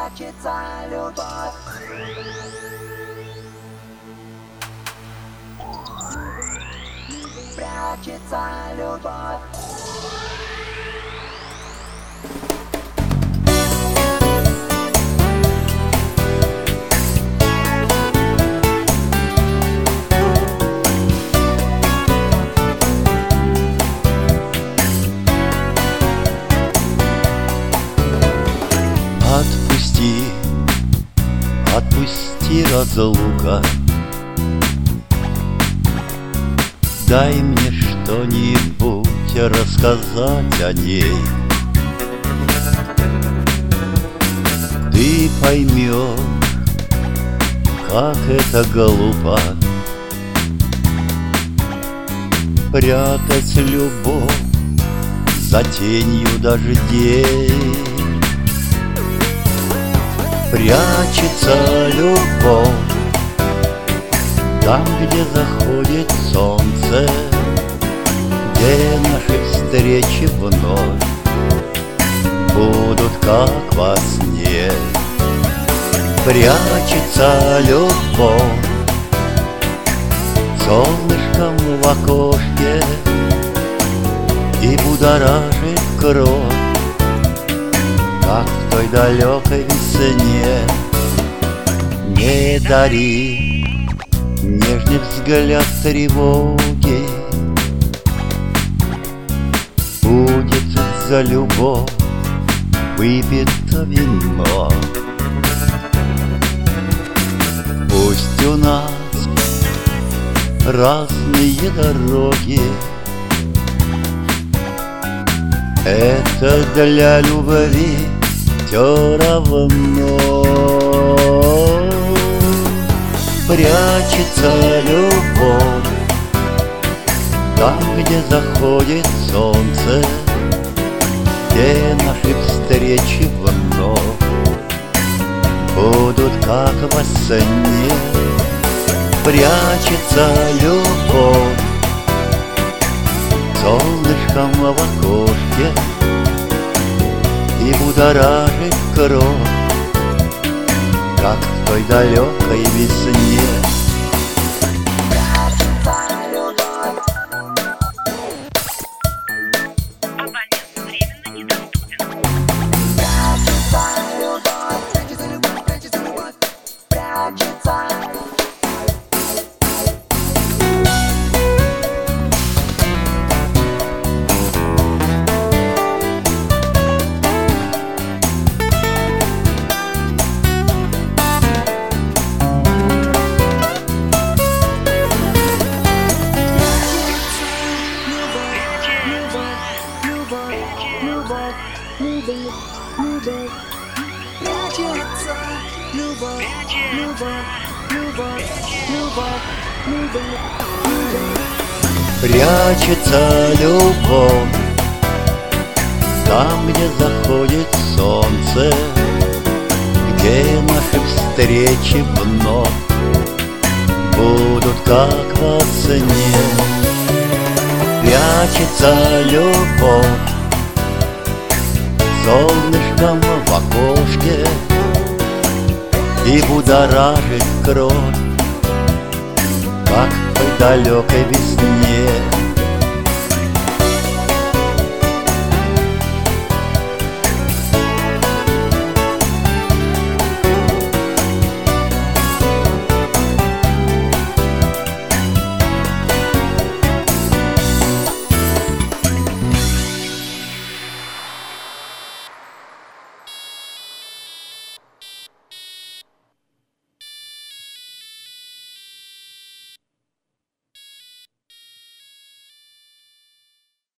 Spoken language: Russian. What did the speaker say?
Прячется любовь. Прячется любовь. Отпусти, отпусти, разлука. Дай мне что-нибудь рассказать о ней. Ты поймешь, как это глупо прятать любовь за тенью дождей. Прячется любовь там, где заходит солнце, где наши встречи вновь будут как во сне. Прячется любовь солнышком в окошке и будоражит кровь, как в той далекой весне. Не дари нежный взгляд тревоги, будет за любовь выпито вино. Пусть у нас разные дороги, это для любви все равно. Прячется любовь там, где заходит солнце, где наши встречи вновь будут как во сне. Прячется любовь солнышком в окошке и будоражит кровь, как в той далекой весне. Абонент временно недоступен. Прячется любовь. Прячется любовь. Прячется любовь. Прячется. Прячется любовь там, где заходит солнце, где наши встречи вновь будут как во сне. Прячется любовь солнышком в окошке и будоражит кровь, как в той далекой весне.